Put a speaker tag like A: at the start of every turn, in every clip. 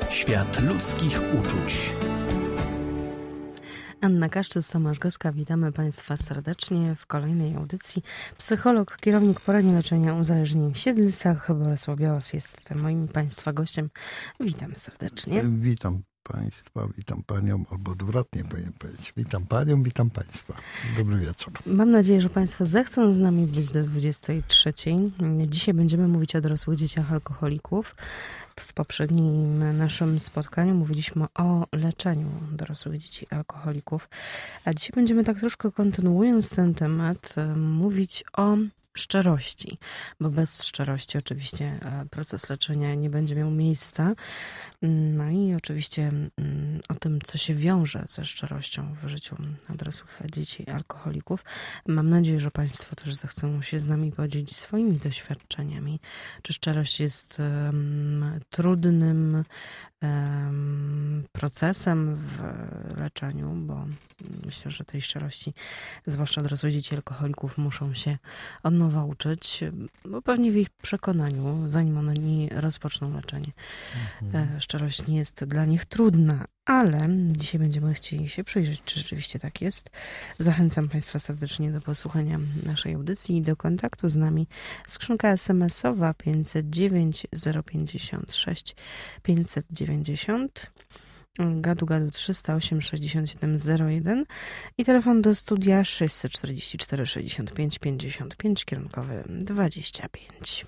A: Świat ludzkich uczuć.
B: Anna Kaszczyc, Tomasz Goska, witamy Państwa serdecznie w kolejnej audycji. Psycholog, kierownik poradni leczenia uzależnień w Siedlcach, Bolesław Białas jest moim i Państwa gościem. Witam serdecznie.
C: Witam Państwa, witam Panią, albo odwrotnie powinien powiedzieć. Witam Panią, witam Państwa. Dobry wieczór.
B: Mam nadzieję, że Państwo zechcą z nami być do 23:00. Dzisiaj będziemy mówić o dorosłych dzieciach alkoholików. W poprzednim naszym spotkaniu mówiliśmy o leczeniu dorosłych dzieci alkoholików, a dzisiaj będziemy tak troszkę kontynuując ten temat, mówić o szczerości, bo bez szczerości oczywiście proces leczenia nie będzie miał miejsca. No i oczywiście o tym, co się wiąże ze szczerością w życiu dorosłych dzieci alkoholików. Mam nadzieję, że Państwo też zechcą się z nami podzielić swoimi doświadczeniami. Czy szczerość jest trudnym procesem w leczeniu, bo myślę, że tej szczerości, zwłaszcza dorosłe dzieci alkoholików, muszą się od nowa uczyć, bo pewnie w ich przekonaniu, zanim one nie rozpoczną leczenie, szczerość nie jest dla nich trudna, ale dzisiaj będziemy chcieli się przyjrzeć, czy rzeczywiście tak jest. Zachęcam Państwa serdecznie do posłuchania naszej audycji i do kontaktu z nami. Skrzynka SMS-owa 509 056 590, gadu 308 67 01 i telefon do studia 644 65 55, kierunkowy 25.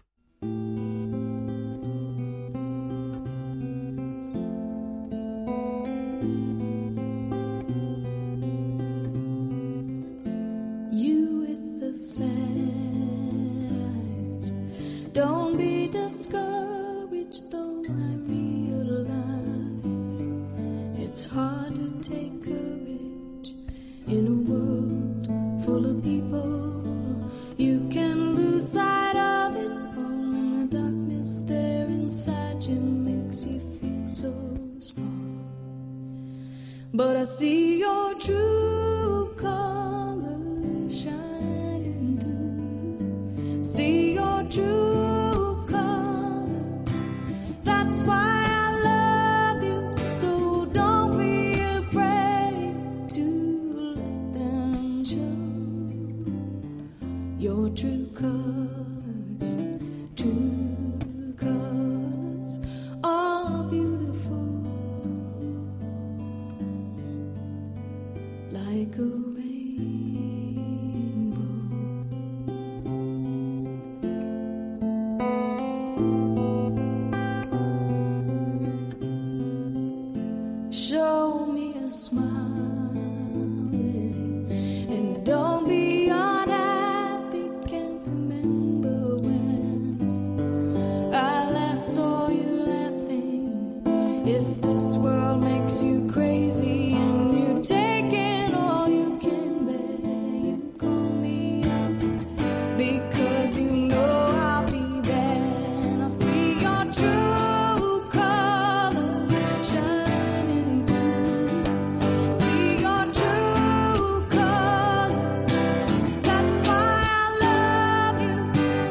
D: Sad eyes. Don't be discouraged, though I realize it's hard to take courage in a world full of people. You can lose sight of it all, and the darkness there inside you makes you feel so small. But I see your true colors shine. See your true colors. That's why I love you. So don't be afraid to let them show your true colors. True colors are beautiful, like a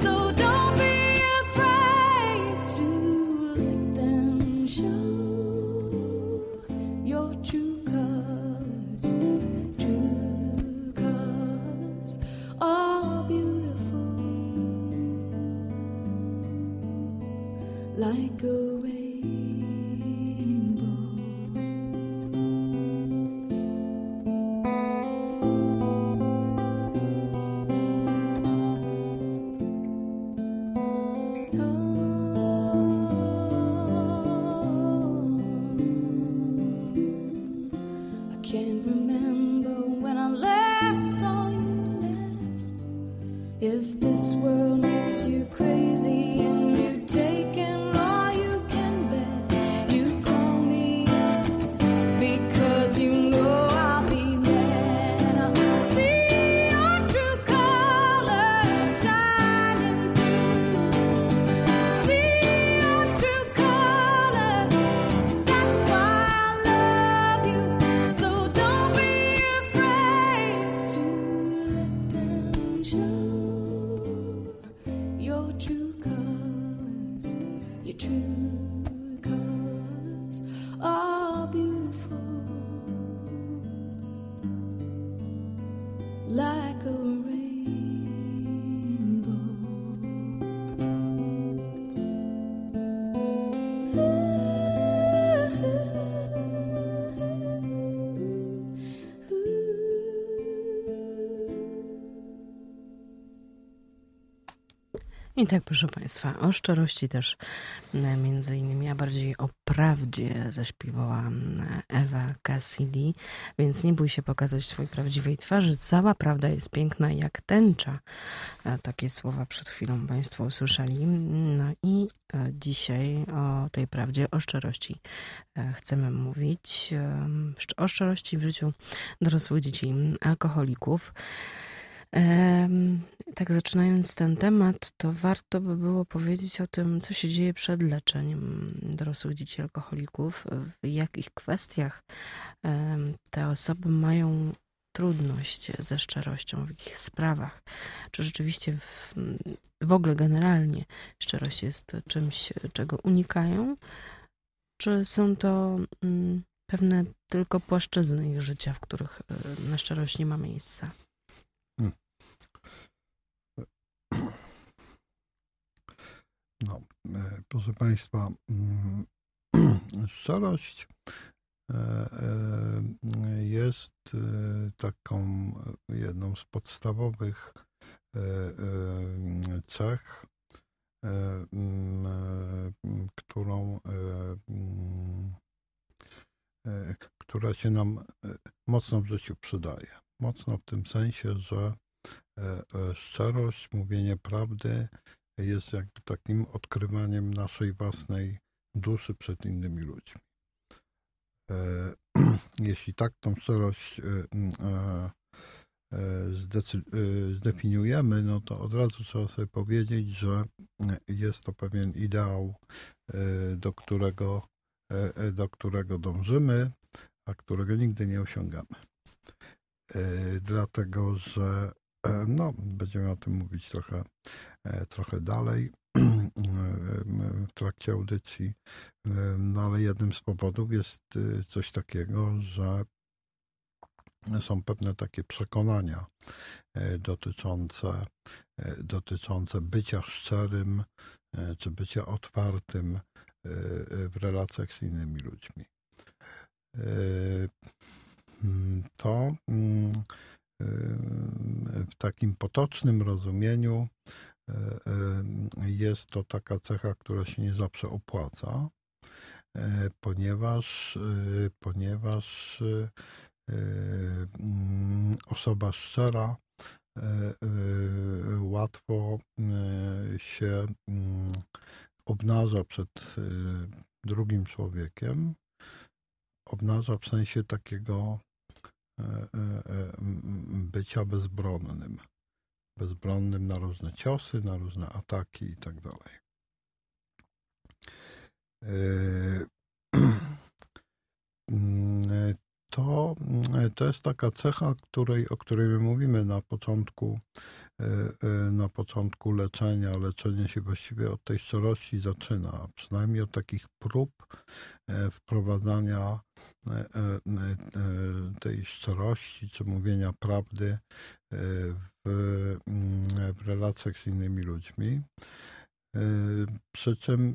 D: show
B: I tak, proszę Państwa, o szczerości też między innymi, a bardziej o prawdzie zaśpiewała Eva Cassidy, więc nie bój się pokazać swojej prawdziwej twarzy. Cała prawda jest piękna jak tęcza. Takie słowa przed chwilą Państwo usłyszeli. No i dzisiaj o tej prawdzie, o szczerości chcemy mówić. O szczerości w życiu dorosłych dzieci alkoholików. Tak zaczynając ten temat, to warto by było powiedzieć o tym, co się dzieje przed leczeniem dorosłych dzieci alkoholików, w jakich kwestiach te osoby mają trudność ze szczerością, w jakich sprawach. Czy rzeczywiście w ogóle generalnie szczerość jest czymś, czego unikają, czy są to pewne tylko płaszczyzny ich życia, w których na szczerość nie ma miejsca.
C: No, proszę Państwa, szczerość jest taką jedną z podstawowych cech, która się nam mocno w życiu przydaje. Mocno w tym sensie, że szczerość, mówienie prawdy jest jakby takim odkrywaniem naszej własnej duszy przed innymi ludźmi. Jeśli tak tą szczerość zdefiniujemy, no to od razu trzeba sobie powiedzieć, że jest to pewien ideał, do którego dążymy, a którego nigdy nie osiągamy. Dlatego, że będziemy o tym mówić trochę dalej w trakcie audycji, ale jednym z powodów jest coś takiego, że są pewne takie przekonania dotyczące bycia szczerym czy bycia otwartym w relacjach z innymi ludźmi. To w takim potocznym rozumieniu jest to taka cecha, która się nie zawsze opłaca, ponieważ osoba szczera łatwo się obnaża przed drugim człowiekiem, obnaża w sensie takiego bycia bezbronnym na różne ciosy, na różne ataki i tak dalej. To jest taka cecha, o której my mówimy na początku leczenia. Leczenie się właściwie od tej szczerości zaczyna, przynajmniej od takich prób wprowadzania tej szczerości czy mówienia prawdy w relacjach z innymi ludźmi. Przy czym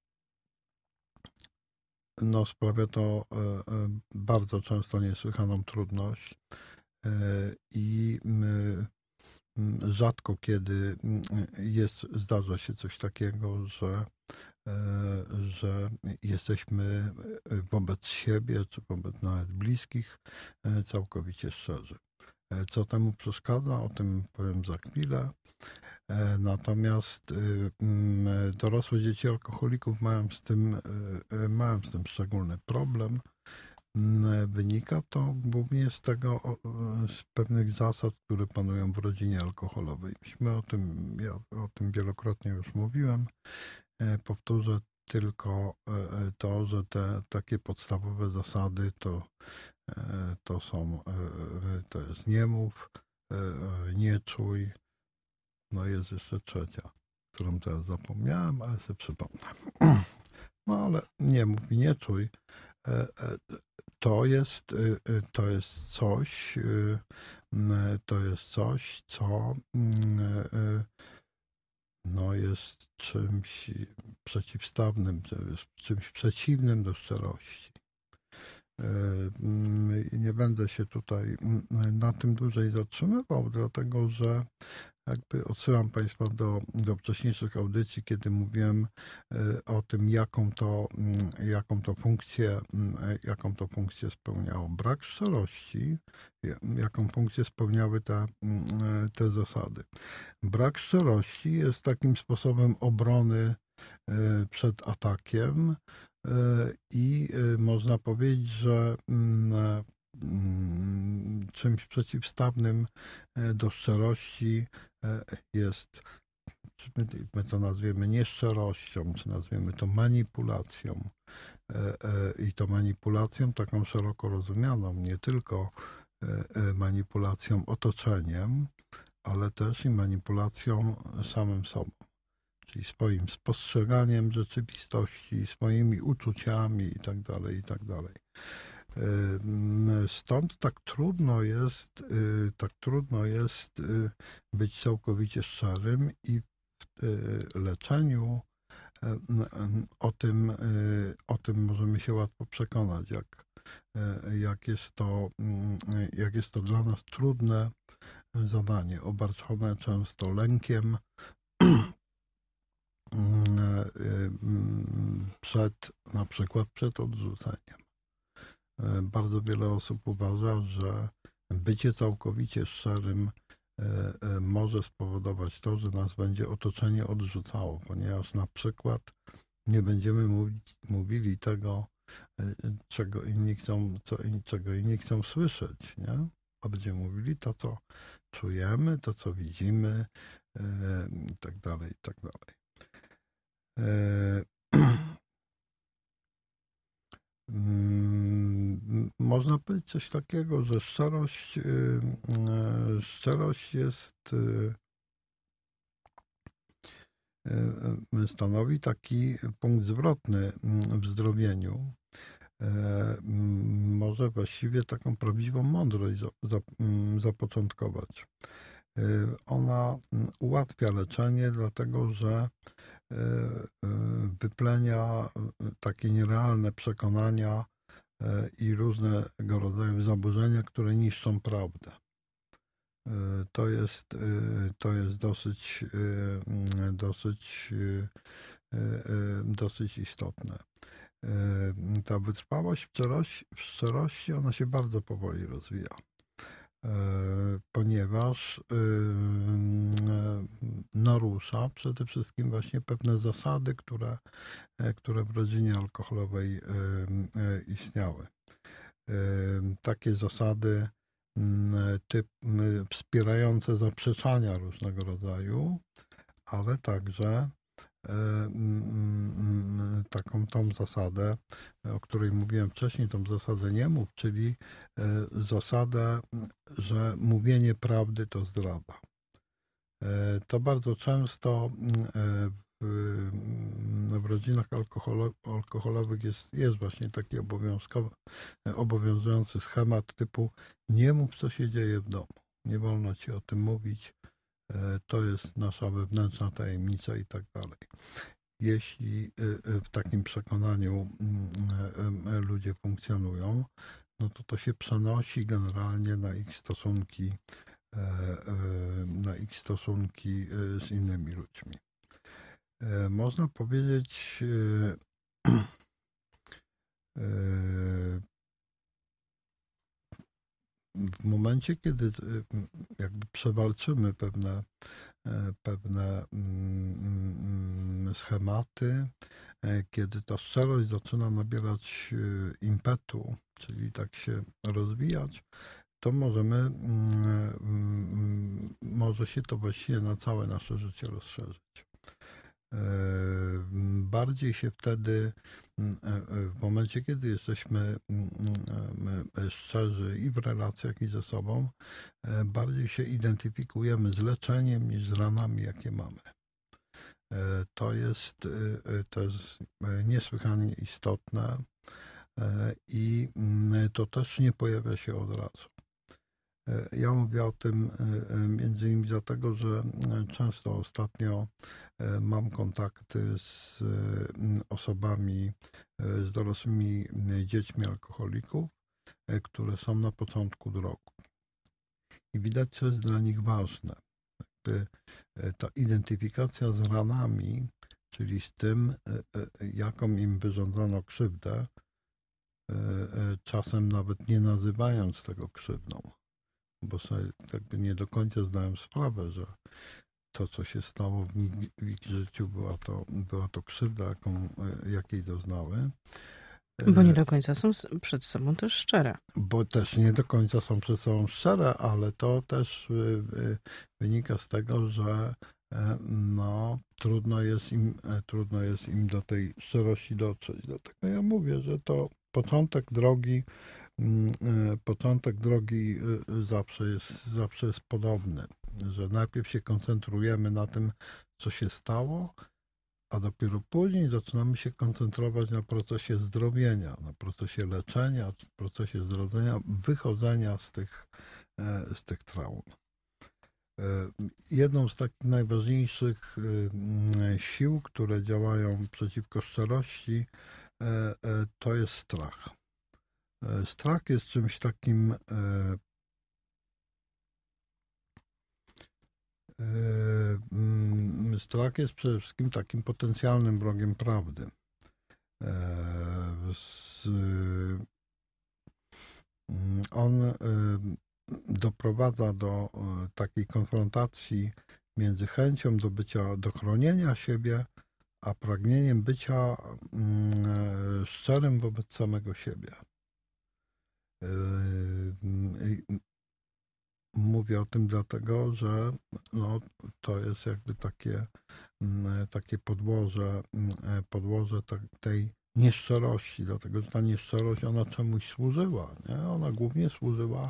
C: sprawia to bardzo często niesłychaną trudność i rzadko kiedy zdarza się coś takiego, że jesteśmy wobec siebie czy wobec nawet bliskich całkowicie szczerzy. Co temu przeszkadza, o tym powiem za chwilę. Natomiast dorosłe dzieci alkoholików mają z tym szczególny problem. Wynika to głównie z pewnych zasad, które panują w rodzinie alkoholowej. Ja o tym wielokrotnie już mówiłem. Powtórzę tylko to, że te takie podstawowe zasady to jest nie mów, nie czuj. Jest jeszcze trzecia, którą teraz zapomniałem, ale sobie przypomnę. Ale nie mów i nie czuj. To jest coś, co jest czymś przeciwstawnym, czymś przeciwnym do szczerości. Nie będę się tutaj na tym dłużej zatrzymywał, dlatego że jakby odsyłam Państwa do wcześniejszych audycji, kiedy mówiłem o tym, jaką to funkcję spełniało. Brak szczerości, jaką funkcję spełniały te zasady. Brak szczerości jest takim sposobem obrony przed atakiem i można powiedzieć, że czymś przeciwstawnym do szczerości jest, czy my to nazwiemy nieszczerością, czy nazwiemy to manipulacją. I to manipulacją taką szeroko rozumianą, nie tylko manipulacją otoczeniem, ale też i manipulacją samym sobą, czyli swoim spostrzeganiem rzeczywistości, swoimi uczuciami itd. Stąd tak trudno jest być całkowicie szczerym i w leczeniu o tym możemy się łatwo przekonać, jak jest to dla nas trudne zadanie, obarczone często lękiem na przykład przed odrzuceniem. Bardzo wiele osób uważa, że bycie całkowicie szczerym może spowodować to, że nas będzie otoczenie odrzucało, ponieważ na przykład nie będziemy mówili tego, czego inni chcą słyszeć, nie? A będziemy mówili to, co czujemy, to, co widzimy i tak dalej, i tak dalej. Można powiedzieć coś takiego, że szczerość stanowi taki punkt zwrotny w zdrowieniu. Może właściwie taką prawdziwą mądrość zapoczątkować. Ona ułatwia leczenie, dlatego że wyplenia takie nierealne przekonania i różnego rodzaju zaburzenia, które niszczą prawdę. To jest dosyć istotne. Ta wytrwałość w szczerości, ona się bardzo powoli rozwija, ponieważ narusza przede wszystkim właśnie pewne zasady, które w rodzinie alkoholowej istniały. Takie zasady wspierające zaprzeczania różnego rodzaju, ale także tą zasadę, o której mówiłem wcześniej, tą zasadę nie mów, czyli zasadę, że mówienie prawdy to zdrada. To bardzo często w rodzinach alkoholowych jest właśnie taki obowiązujący schemat typu nie mów, co się dzieje w domu. Nie wolno ci o tym mówić. To jest nasza wewnętrzna tajemnica i tak dalej. Jeśli w takim przekonaniu ludzie funkcjonują, no to się przenosi generalnie na ich stosunki z innymi ludźmi. Można powiedzieć, w momencie, kiedy jakby przewalczymy pewne schematy, kiedy ta szczerość zaczyna nabierać impetu, czyli tak się rozwijać, to może się to właściwie na całe nasze życie rozszerzyć. Bardziej się wtedy, w momencie, kiedy jesteśmy szczerzy i w relacjach, i ze sobą, bardziej się identyfikujemy z leczeniem niż z ranami, jakie mamy. To jest niesłychanie istotne i to też nie pojawia się od razu. Ja mówię o tym między innymi dlatego, że często ostatnio mam kontakty z osobami, z dorosłymi dziećmi alkoholików, które są na początku drogi. I widać, co jest dla nich ważne. jakby ta identyfikacja z ranami, czyli z tym, jaką im wyrządzono krzywdę, czasem nawet nie nazywając tego krzywdą, bo sobie jakby nie do końca zdałem sprawę, że to, co się stało w ich życiu, była to krzywda, jakiej doznały.
B: Bo nie do końca są przed sobą też szczere.
C: Bo też nie do końca są przed sobą szczere, ale to też wynika z tego, że no, trudno jest im do tej szczerości dotrzeć. Dlatego ja mówię, że to początek drogi zawsze jest podobny, że najpierw się koncentrujemy na tym, co się stało, a dopiero później zaczynamy się koncentrować na procesie zdrowienia, na procesie leczenia, procesie zdrowienia, wychodzenia z tych traum. Jedną z takich najważniejszych sił, które działają przeciwko szczerości, to jest strach. Strach jest czymś takim strach jest przede wszystkim takim potencjalnym wrogiem prawdy. On doprowadza do takiej konfrontacji między chęcią do chronienia siebie, a pragnieniem bycia szczerym wobec samego siebie. Mówię o tym dlatego, że no, to jest jakby takie podłoże tej nieszczerości, dlatego że ta nieszczerość, ona czemuś służyła. Nie? Ona głównie służyła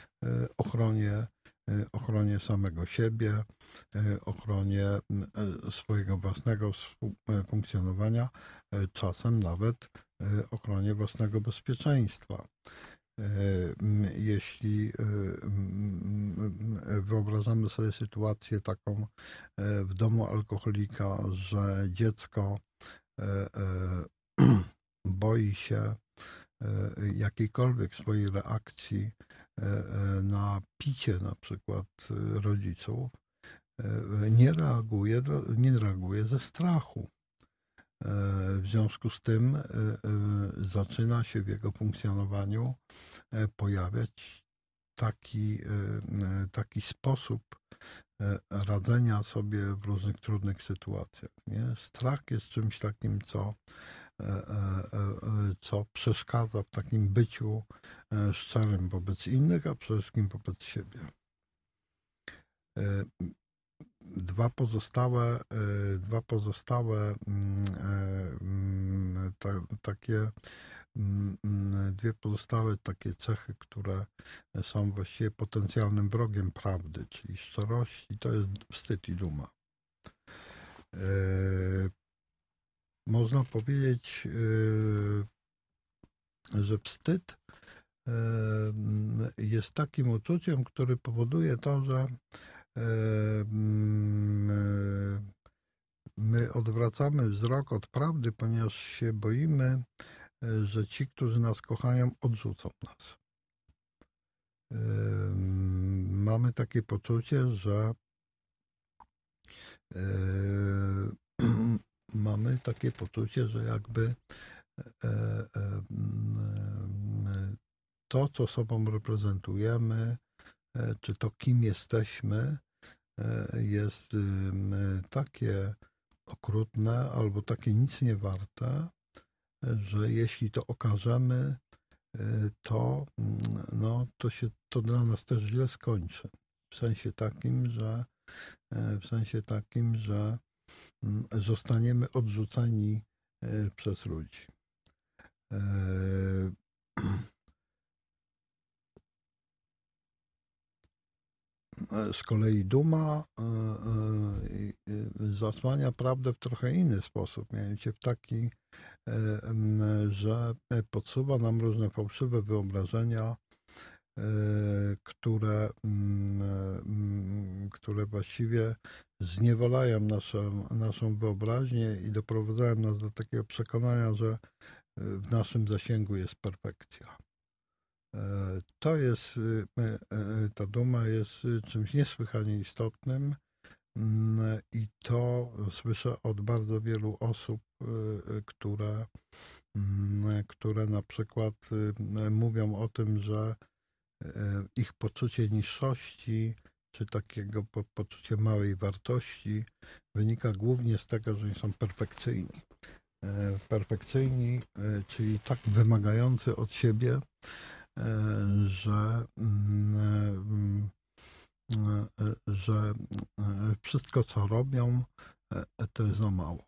C: ochronie samego siebie, ochronie swojego własnego funkcjonowania, czasem nawet ochronie własnego bezpieczeństwa. Jeśli wyobrażamy sobie sytuację taką w domu alkoholika, że dziecko boi się jakiejkolwiek swojej reakcji na picie na przykład rodziców, nie reaguje ze strachu. W związku z tym zaczyna się w jego funkcjonowaniu pojawiać taki sposób radzenia sobie w różnych trudnych sytuacjach. Nie? Strach jest czymś takim, co przeszkadza w takim byciu szczerym wobec innych, a przede wszystkim wobec siebie. Dwie pozostałe takie cechy, które są właściwie potencjalnym wrogiem prawdy, czyli szczerości, to jest wstyd i duma. Można powiedzieć, że wstyd jest takim uczuciem, który powoduje to, że my odwracamy wzrok od prawdy, ponieważ się boimy, że ci, którzy nas kochają, odrzucą nas. Mamy takie poczucie, że jakby to, co sobą reprezentujemy, czy to, kim jesteśmy, jest takie okrutne albo takie nic nie warte, że jeśli to okażemy, to dla nas też źle skończy. W sensie takim, że zostaniemy odrzuceni przez ludzi. Z kolei duma zasłania prawdę w trochę inny sposób, mianowicie w taki, że podsuwa nam różne fałszywe wyobrażenia, które właściwie zniewalają naszą wyobraźnię i doprowadzają nas do takiego przekonania, że w naszym zasięgu jest perfekcja. Ta duma jest czymś niesłychanie istotnym, I to słyszę od bardzo wielu osób, które na przykład mówią o tym, że ich poczucie niższości czy takiego poczucie małej wartości wynika głównie z tego, że nie są perfekcyjni. Perfekcyjni, czyli tak wymagający od siebie, że wszystko, co robią, to jest za mało.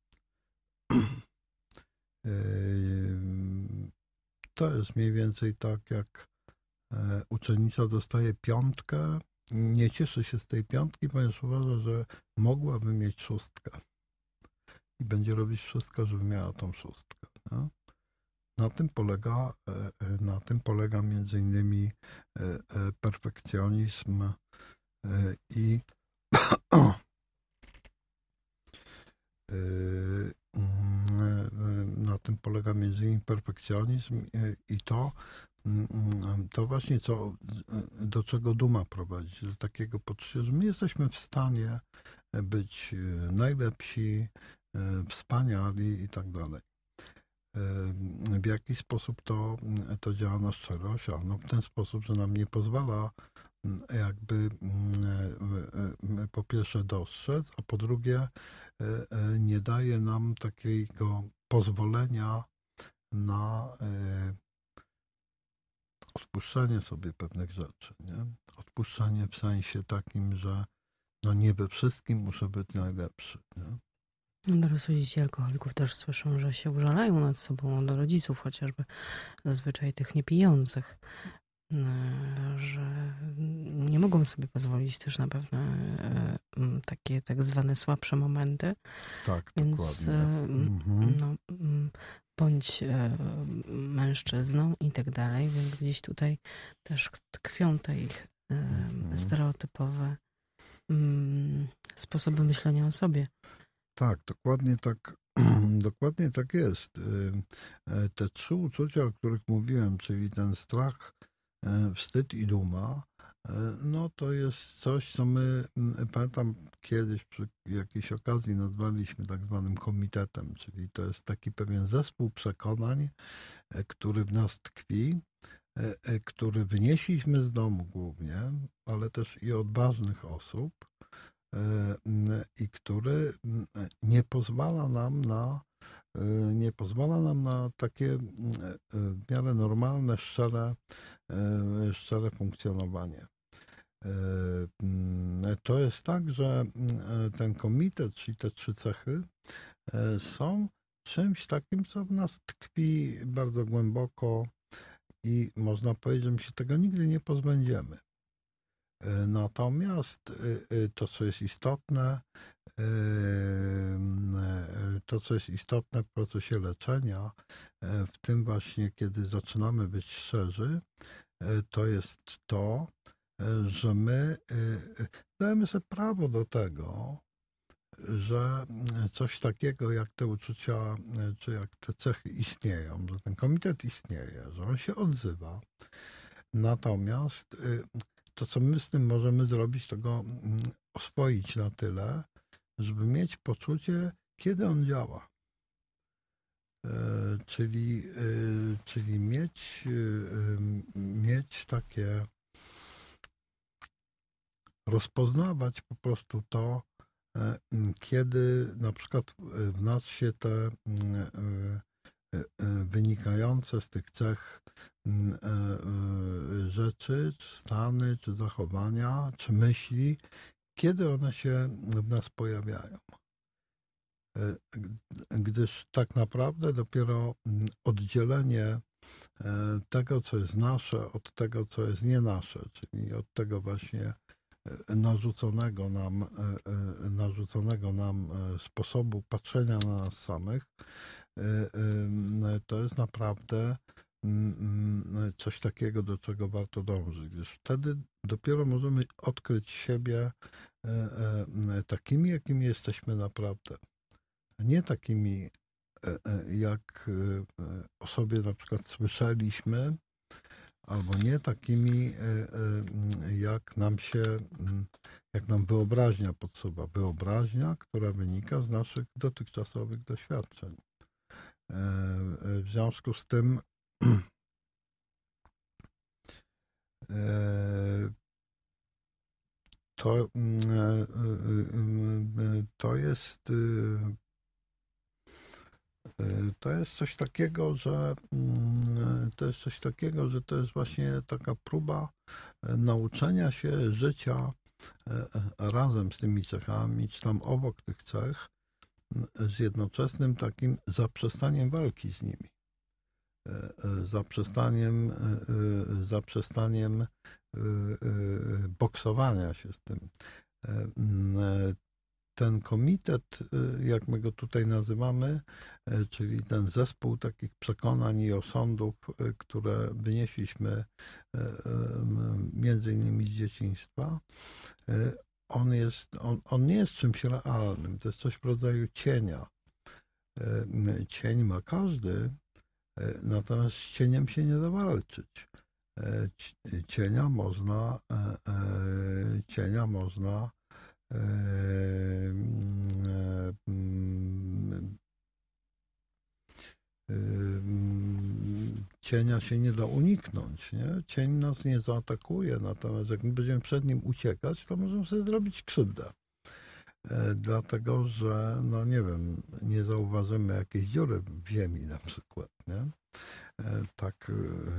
C: To jest mniej więcej tak, jak uczennica dostaje 5, nie cieszy się z tej 5, ponieważ uważa, że mogłaby mieć 6 i będzie robić wszystko, żeby miała tą 6. No? Na tym polega między innymi perfekcjonizm i na tym polega między innymi perfekcjonizm i to właśnie do czego duma prowadzi, do takiego poczucia, że my jesteśmy w stanie być najlepsi, wspaniali i tak dalej. W jaki sposób to działa na szczerość? No w ten sposób, że nam nie pozwala jakby po pierwsze dostrzec, a po drugie nie daje nam takiego pozwolenia na odpuszczanie sobie pewnych rzeczy, nie? Odpuszczanie w sensie takim, że no nie we wszystkim muszę być najlepszy, nie?
B: Dorosłe dzieci alkoholików też słyszą, że się użalają nad sobą, do rodziców chociażby, zazwyczaj tych niepijących, że nie mogą sobie pozwolić też na pewne takie tak zwane słabsze momenty.
C: Tak,
B: więc
C: dokładnie.
B: Bądź mężczyzną i tak dalej, więc gdzieś tutaj też tkwią te ich stereotypowe sposoby myślenia o sobie.
C: Tak, dokładnie tak jest. Te 3 uczucia, o których mówiłem, czyli ten strach, wstyd i duma, no to jest coś, co my, pamiętam kiedyś przy jakiejś okazji nazwaliśmy tak zwanym komitetem, czyli to jest taki pewien zespół przekonań, który w nas tkwi, który wynieśliśmy z domu głównie, ale też i od ważnych osób, i który nie pozwala nam na takie w miarę normalne, szczere funkcjonowanie. To jest tak, że ten komitet, czyli te 3 cechy, są czymś takim, co w nas tkwi bardzo głęboko i można powiedzieć, że my się tego nigdy nie pozbędziemy. Natomiast to, co jest istotne, w procesie leczenia, w tym właśnie, kiedy zaczynamy być szczerzy, to jest to, że my dajemy sobie prawo do tego, że coś takiego jak te uczucia, czy jak te cechy istnieją, że ten komitet istnieje, że on się odzywa. Natomiast to, co my z tym możemy zrobić, to go oswoić na tyle, żeby mieć poczucie, kiedy on działa. Czyli mieć takie, rozpoznawać po prostu to, kiedy na przykład w nas się te wynikające z tych cech rzeczy, czy stany, czy zachowania, czy myśli, kiedy one się w nas pojawiają. Gdyż tak naprawdę dopiero oddzielenie tego, co jest nasze, od tego, co jest nie nasze, czyli od tego właśnie narzuconego nam sposobu patrzenia na nas samych, to jest naprawdę coś takiego, do czego warto dążyć, gdyż wtedy dopiero możemy odkryć siebie takimi, jakimi jesteśmy naprawdę. Nie takimi, jak o sobie na przykład słyszeliśmy, albo nie takimi, jak nam wyobraźnia podsuwa. Wyobraźnia, która wynika z naszych dotychczasowych doświadczeń. W związku z tym to jest coś takiego, że to jest właśnie taka próba nauczenia się życia razem z tymi cechami, czy tam obok tych cech, z jednoczesnym takim zaprzestaniem walki z nimi. Zaprzestaniem boksowania się z tym. Ten komitet, jak my go tutaj nazywamy, czyli ten zespół takich przekonań i osądów, które wynieśliśmy między innymi z dzieciństwa, on nie jest czymś realnym, to jest coś w rodzaju cienia. Cień ma każdy, natomiast z cieniem się nie da walczyć. Cienia można cienia się nie da uniknąć, nie? Cień nas nie zaatakuje, natomiast jak my będziemy przed nim uciekać, to możemy sobie zrobić krzywdę. Dlatego, że no nie wiem, nie zauważymy jakiejś dziury w ziemi na przykład, nie? Tak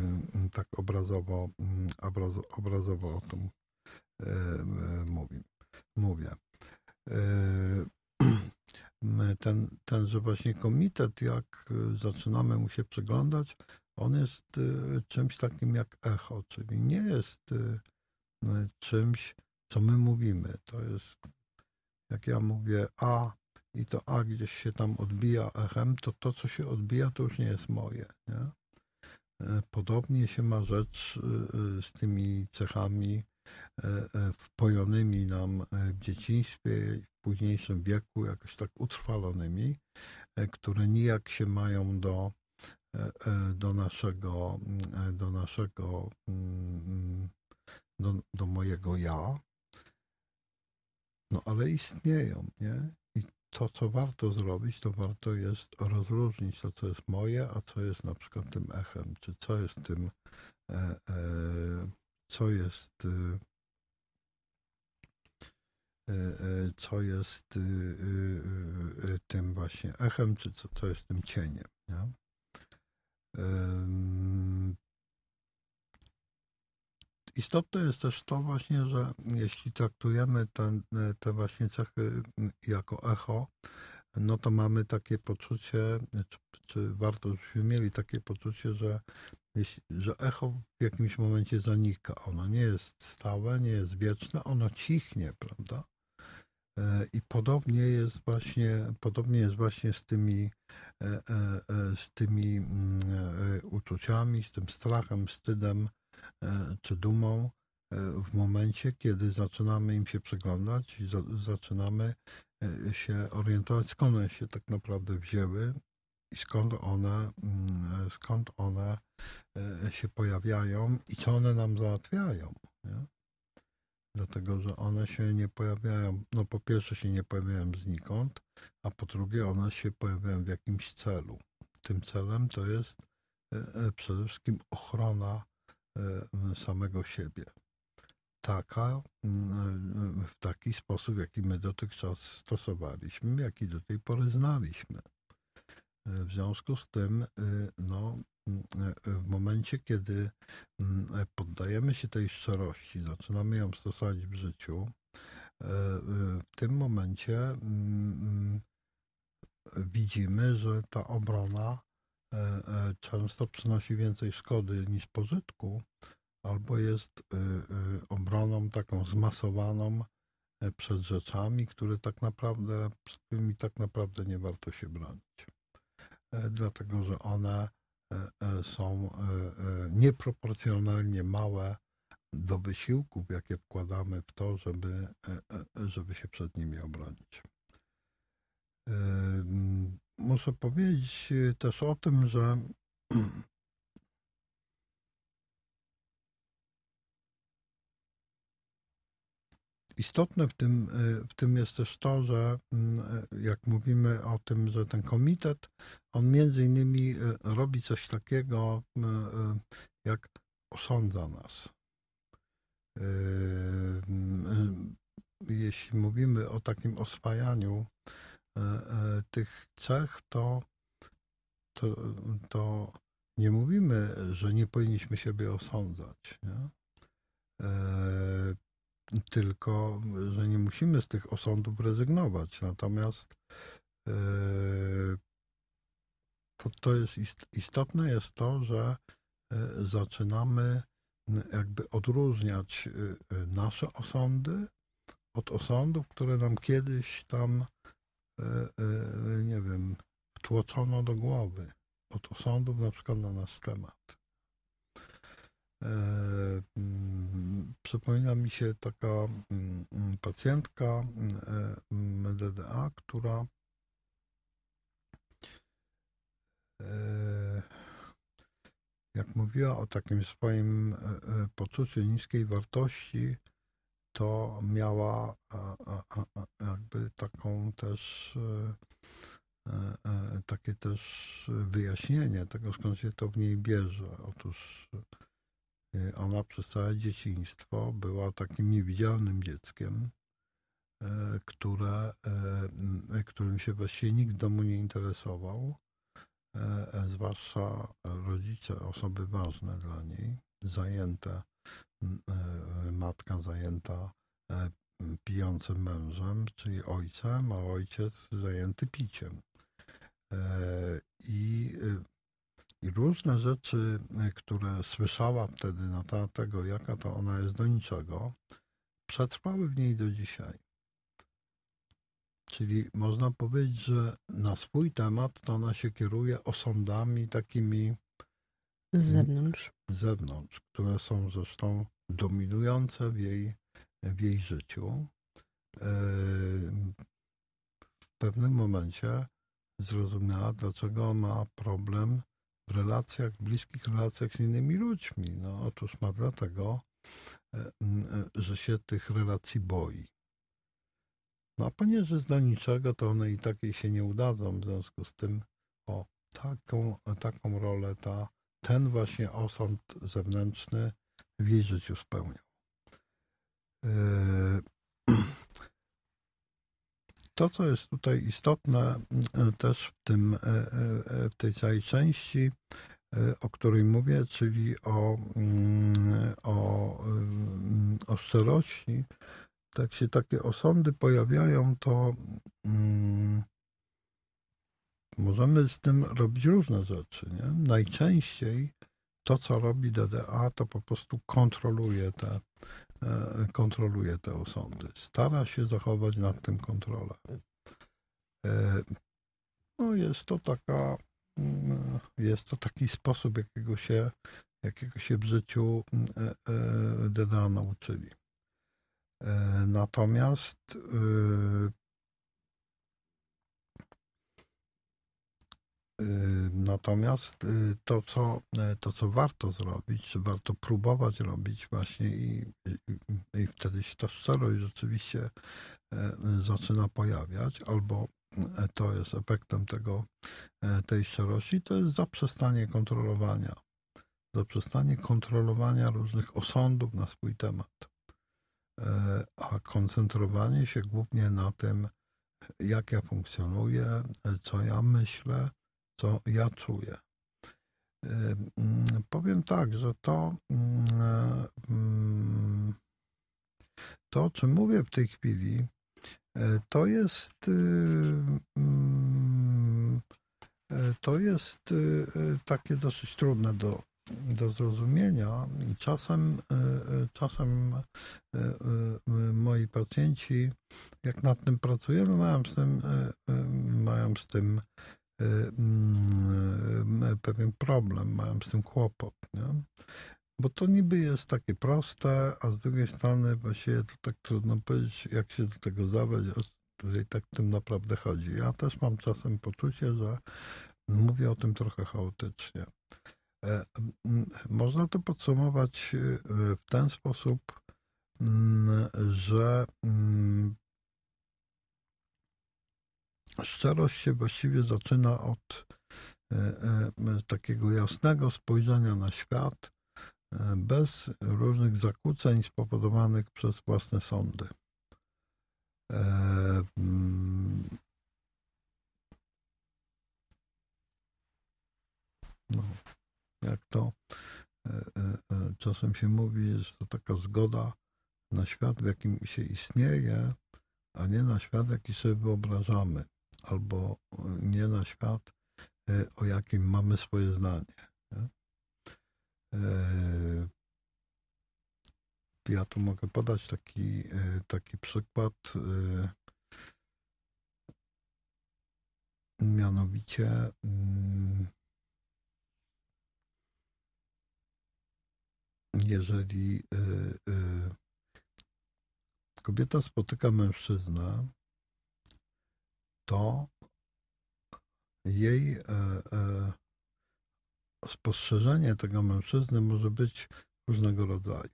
C: obrazowo o tym mówię. Tenże właśnie komitet, jak zaczynamy mu się przyglądać, on jest czymś takim jak echo, czyli nie jest czymś, co my mówimy. To jest, jak ja mówię A i to A gdzieś się tam odbija echem, to co się odbija, to już nie jest moje, nie? Podobnie się ma rzecz z tymi cechami wpojonymi nam w dzieciństwie, w późniejszym wieku, jakoś tak utrwalonymi, które nijak się mają do mojego ja, no ale istnieją, nie? I to, co warto zrobić, to warto jest rozróżnić to, co jest moje, a co jest na przykład tym echem, czy co jest tym, co jest tym właśnie echem, czy co jest tym cieniem, nie? Istotne jest też to właśnie, że jeśli traktujemy te właśnie cechy jako echo, no to mamy takie poczucie, czy warto, żebyśmy mieli takie poczucie, że echo w jakimś momencie zanika. Ono nie jest stałe, nie jest wieczne, ono cichnie, prawda? I podobnie jest właśnie z tymi uczuciami, z tym strachem, wstydem czy dumą w momencie, kiedy zaczynamy im się przyglądać i zaczynamy się orientować, skąd one się tak naprawdę wzięły i skąd one się pojawiają i co one nam załatwiają, nie? Dlatego, że one się nie pojawiają, no po pierwsze się nie pojawiają znikąd, a po drugie one się pojawiają w jakimś celu. Tym celem to jest przede wszystkim ochrona samego siebie. W taki sposób, jaki my dotychczas stosowaliśmy, jaki do tej pory znaliśmy. W związku z tym, no, w momencie, kiedy poddajemy się tej szczerości, zaczynamy ją stosować w życiu, w tym momencie widzimy, że ta obrona często przynosi więcej szkody niż pożytku, albo jest obroną taką zmasowaną przed rzeczami, przed którymi tak naprawdę nie warto się bronić. Dlatego, że one są nieproporcjonalnie małe do wysiłków, jakie wkładamy w to, żeby się przed nimi obronić. Muszę powiedzieć też o tym, że istotne w tym jest też to, że jak mówimy o tym, że ten komitet, on między innymi robi coś takiego, jak osądza nas. Jeśli mówimy o takim oswajaniu tych cech, to nie mówimy, że nie powinniśmy siebie osądzać, nie? Tylko, że nie musimy z tych osądów rezygnować. Natomiast to jest istotne jest to, że zaczynamy jakby odróżniać nasze osądy od osądów, które nam kiedyś tam, nie wiem, wtłoczono do głowy. Od osądów na przykład na nasz temat. Przypomina mi się taka pacjentka DDA, która jak mówiła o takim swoim poczuciu niskiej wartości, to miała jakby taką też takie też wyjaśnienie tego, skąd się to w niej bierze. Otóż ona przez całe dzieciństwo była takim niewidzialnym dzieckiem, którym się właściwie nikt w domu nie interesował, zwłaszcza rodzice, osoby ważne dla niej, zajęte, matka zajęta pijącym mężem, czyli ojcem, a ojciec zajęty piciem. I różne rzeczy, które słyszała wtedy na temat tego, jaka to ona jest do niczego, przetrwały w niej do dzisiaj. Czyli można powiedzieć, że na swój temat to ona się kieruje osądami takimi
B: z zewnątrz,
C: które są zresztą dominujące w jej życiu. W pewnym momencie zrozumiała, dlaczego ma problem w relacjach, w bliskich relacjach z innymi ludźmi. No otóż ma dlatego, że się tych relacji boi. No a ponieważ jest do niczego, to one i tak jej się nie udadzą. W związku z tym taką rolę ten właśnie osąd zewnętrzny w jej życiu spełniał. To, co jest tutaj istotne też w tej całej części, o której mówię, czyli o szczerości, tak się takie osądy pojawiają, to możemy z tym robić różne rzeczy. Nie? Najczęściej to, co robi DDA, to po prostu kontroluje te osądy. Stara się zachować nad tym kontrolę. No jest to taki sposób, jakiego się w życiu DDA nauczyli. Natomiast to, co warto zrobić, czy warto próbować robić właśnie i wtedy się ta szczerość rzeczywiście zaczyna pojawiać, albo to jest efektem tej szczerości, to jest zaprzestanie kontrolowania różnych osądów na swój temat, a koncentrowanie się głównie na tym, jak ja funkcjonuję, co ja myślę, co ja czuję. Powiem tak, że to, o czym mówię w tej chwili, to jest takie dosyć trudne do zrozumienia i czasem moi pacjenci, jak nad tym pracujemy, mają z tym pewien problem, mają z tym kłopot, nie? Bo to niby jest takie proste, a z drugiej strony właściwie to tak trudno powiedzieć, jak się do tego zabrać, o której tak w tym naprawdę chodzi. Ja też mam czasem poczucie, że mówię o tym trochę chaotycznie. Można to podsumować w ten sposób, że szczerość się właściwie zaczyna od takiego jasnego spojrzenia na świat, bez różnych zakłóceń spowodowanych przez własne sądy. No, jak to czasem się mówi, jest to taka zgoda na świat, w jakim się istnieje, a nie na świat, jaki sobie wyobrażamy, albo nie na świat, o jakim mamy swoje zdanie. Nie? Ja tu mogę podać taki przykład, mianowicie jeżeli kobieta spotyka mężczyznę, to jej spostrzeżenie tego mężczyzny może być różnego rodzaju.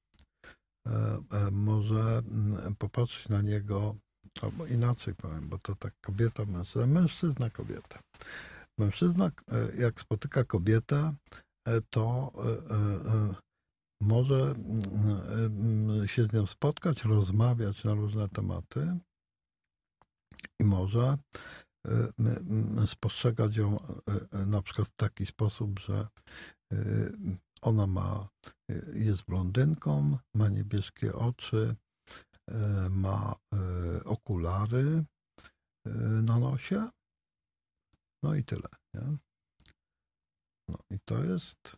C: Może popatrzeć na niego, albo inaczej powiem, bo to tak kobieta, mężczyzna, kobieta. Mężczyzna, jak spotyka kobietę, to może się z nią spotkać, rozmawiać na różne tematy i może spostrzegać ją na przykład w taki sposób, że ona jest blondynką, ma niebieskie oczy, ma okulary na nosie, no i tyle. Nie? No i to jest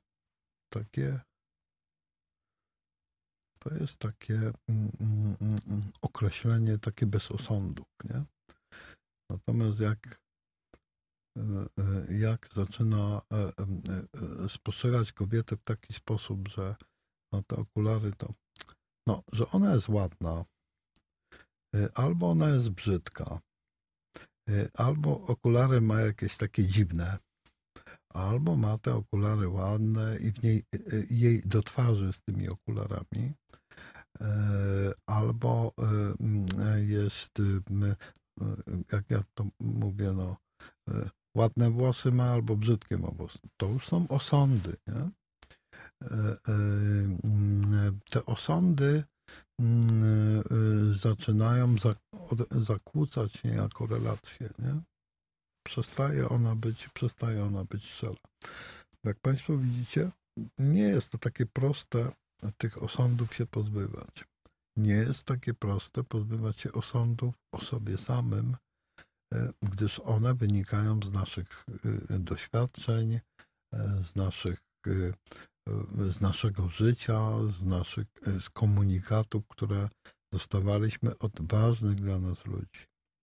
C: takie określenie takie bez osądu, nie? Natomiast jak zaczyna spostrzegać kobietę w taki sposób, że no, te okulary to, no, że ona jest ładna, albo ona jest brzydka, albo okulary ma jakieś takie dziwne, albo ma te okulary ładne i jej do twarzy z tymi okularami, albo jest, jak ja to mówię, no, ładne włosy ma albo brzydkie ma włosy. To już są osądy, nie? Te osądy zaczynają zakłócać niejako relacje, nie? Przestaje ona być szczera. Jak Państwo widzicie, nie jest to takie proste tych osądów się pozbywać. Nie jest takie proste pozbywać się osądów o sobie samym, gdyż one wynikają z naszych doświadczeń, z naszego życia, z komunikatów, które dostawaliśmy od ważnych dla nas ludzi.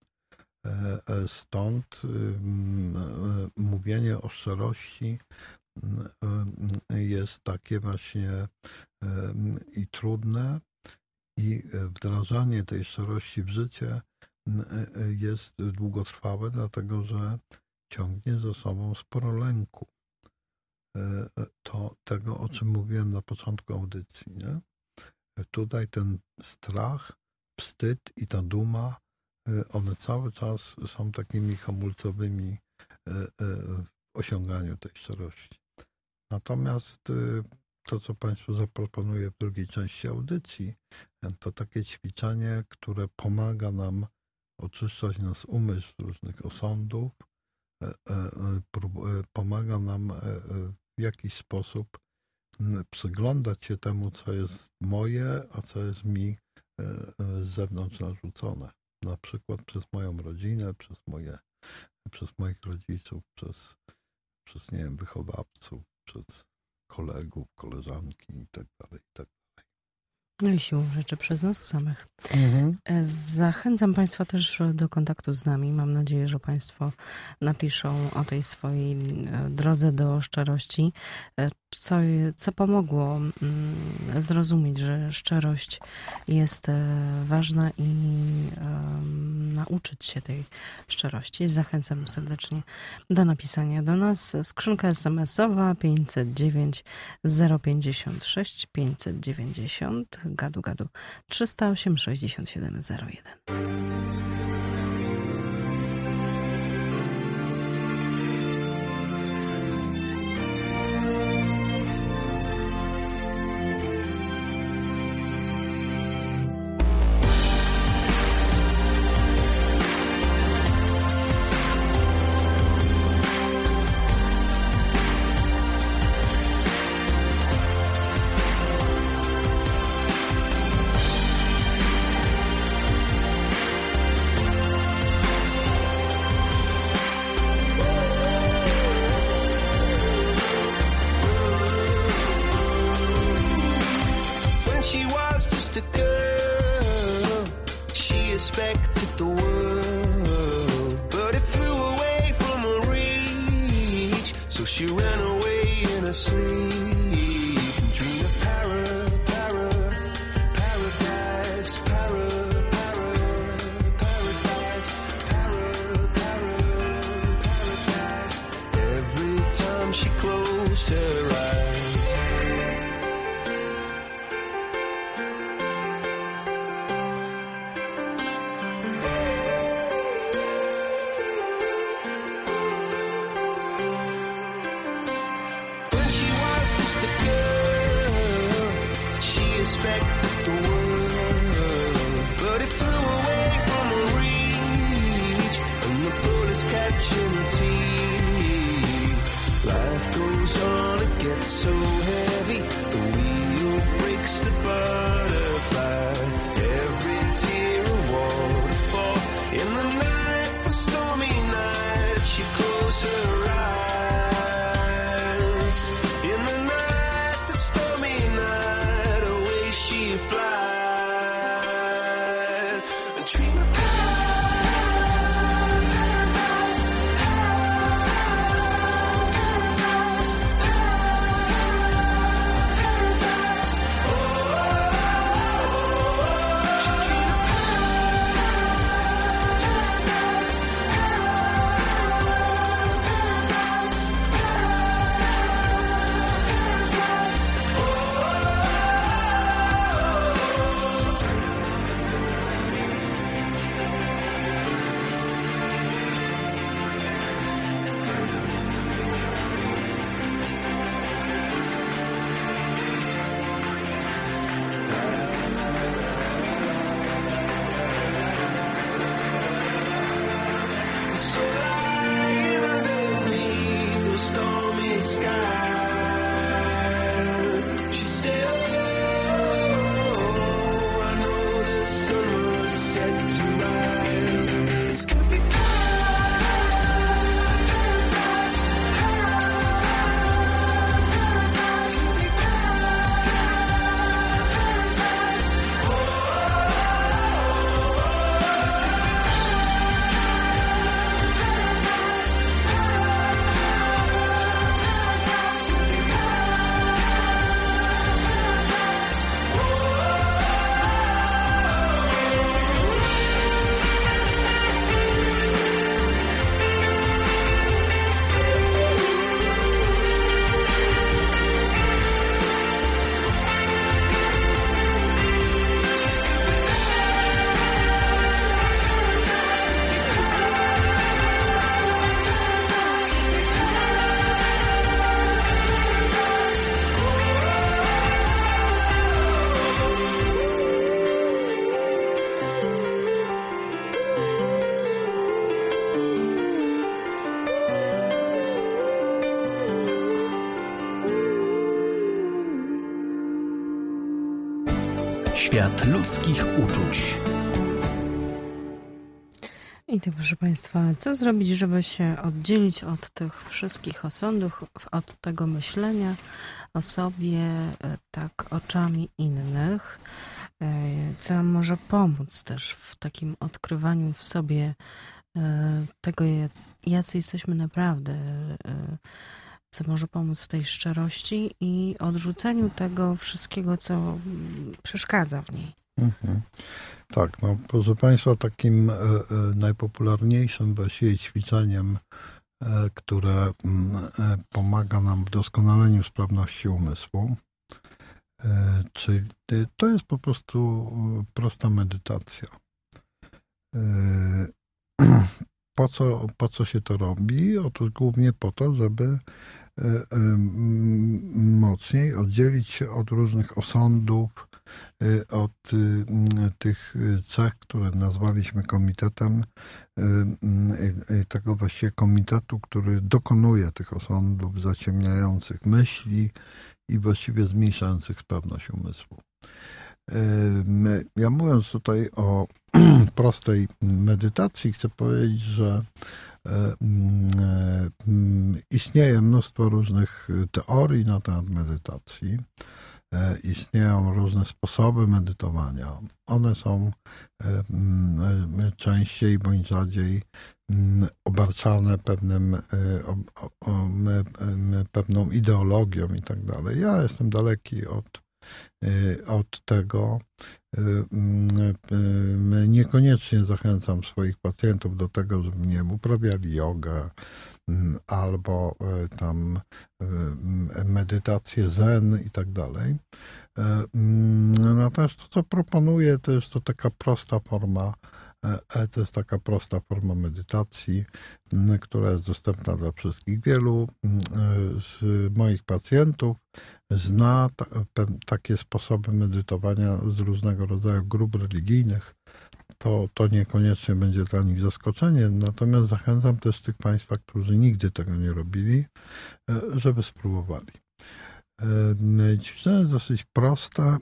C: Stąd mówienie o szczerości jest takie właśnie i trudne, i wdrażanie tej szczerości w życie jest długotrwałe, dlatego że ciągnie za sobą sporo lęku. To tego, o czym mówiłem na początku audycji, nie? Tutaj ten strach, wstyd i ta duma, one cały czas są takimi hamulcowymi w osiąganiu tej szczerości. Natomiast to, co Państwu zaproponuję w drugiej części audycji, to takie ćwiczenie, które pomaga nam oczyszczać nasz umysł z różnych osądów, pomaga nam w jakiś sposób przyglądać się temu, co jest moje, a co jest mi z zewnątrz narzucone. Na przykład przez moją rodzinę, przez moich rodziców, przez nie wiem, wychowawców, przez kolegów, koleżanki i tak dalej, i tak dalej.
B: No i siłą rzeczy przez nas samych. Zachęcam Państwa też do kontaktu z nami. Mam nadzieję, że Państwo napiszą o tej swojej drodze do szczerości. co pomogło zrozumieć, że szczerość jest ważna i nauczyć się tej szczerości. Zachęcam serdecznie do napisania do nas. Skrzynka SMS-owa 509 056 590 gadu 308 67 01.
A: Świat ludzkich uczuć.
B: I tak, proszę Państwa, co zrobić, żeby się oddzielić od tych wszystkich osądów, od tego myślenia o sobie tak oczami innych, co nam może pomóc też w takim odkrywaniu w sobie tego, jacy jesteśmy naprawdę, co może pomóc w tej szczerości i odrzuceniu tego wszystkiego, co przeszkadza w niej.
C: Mhm. Tak, no proszę Państwa, takim najpopularniejszym właściwie ćwiczeniem, które pomaga nam w doskonaleniu sprawności umysłu, czyli to jest po prostu prosta medytacja. Po co się to robi? Otóż głównie po to, żeby mocniej oddzielić się od różnych osądów, od tych cech, które nazwaliśmy komitetem, tego właściwie komitetu, który dokonuje tych osądów zaciemniających myśli i właściwie zmniejszających sprawność umysłu. Ja mówiąc tutaj o prostej medytacji, chcę powiedzieć, że istnieje mnóstwo różnych teorii na temat medytacji. Istnieją różne sposoby medytowania. One są częściej bądź rzadziej obarczane pewną ideologią i tak dalej. Ja jestem daleki od tego. Niekoniecznie zachęcam swoich pacjentów do tego, żeby nie uprawiali jogę albo tam medytację zen i tak dalej. Natomiast to, co proponuję, to jest taka prosta forma medytacji, która jest dostępna dla wszystkich. Wielu z moich pacjentów zna takie sposoby medytowania z różnego rodzaju grup religijnych. To niekoniecznie będzie dla nich zaskoczenie, natomiast zachęcam też tych Państwa, którzy nigdy tego nie robili, żeby spróbowali. Ćwiczenie jest dosyć proste.